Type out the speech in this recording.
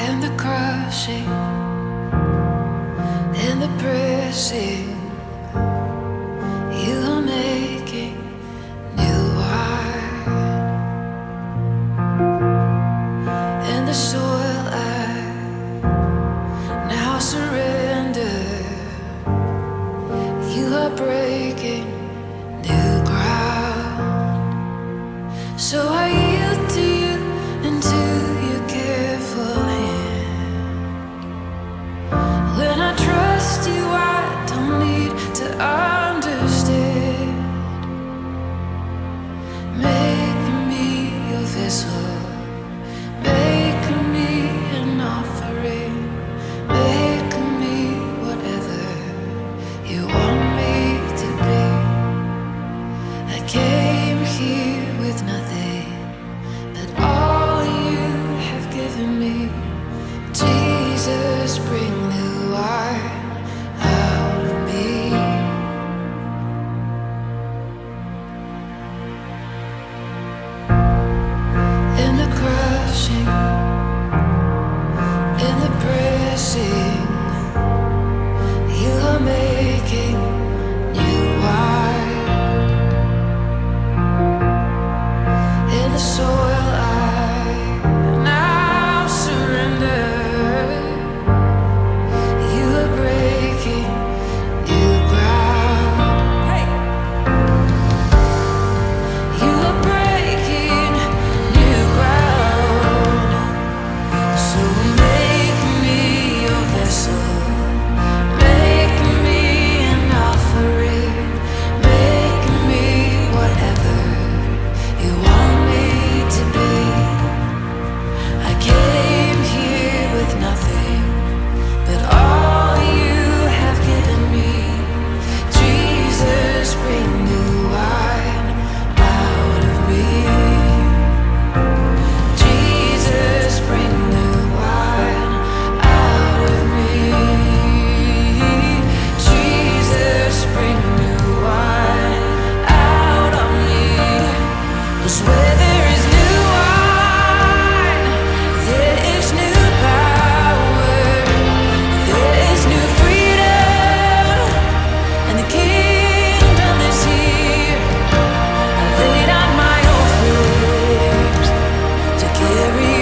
and the crushing and the pressing. You are making new wine, and the soil I now surrender. You are breaking new ground, so I yield to you and to your careful hand. When I trust you, I don't need to understand. Make me your vessel, make me an offering, make me whatever you want me to be. I came here with nothing, but all you have given me. Jesus, bring new wine out of me. In the crushing, in the pressing, you are making new wine. In the soil I now surrender. You are breaking new ground. Hey. You are breaking new ground. So make me your vessel, make me an offering, make me whatever you want me to be. I came here with nothing, but all you have given me. Jesus, bring new wine out of me. Jesus, bring new wine out of me. Jesus, bring new wine out of me. 'Cause where there is new wine, there is new power, there is new freedom, and the kingdom is here. I lay down my old flames to carry